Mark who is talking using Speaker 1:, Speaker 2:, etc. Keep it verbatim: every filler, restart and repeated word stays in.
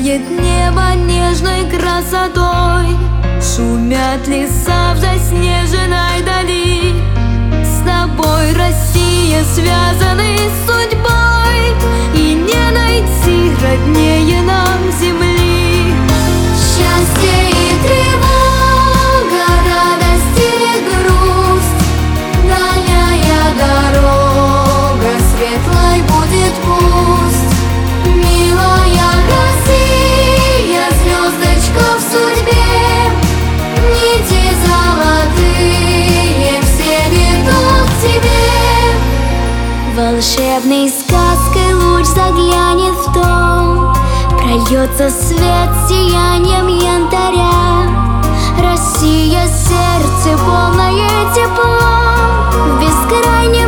Speaker 1: сияет небо нежной красотой, шумят леса в заснеженной дали. С тобой, Россия, связаны судьбой, и не найти роднее нам земли. Счастье и тревога, радость или грусть, дальняя дорога светлой будет пусть. Милая Россия, звездочка в судьбе, нити золотые все ведут к тебе. Волшебной сказкой луч заглянет в дом, прольется свет сиянием янтаря. Россия, сердце полное тепло, в бескрайнем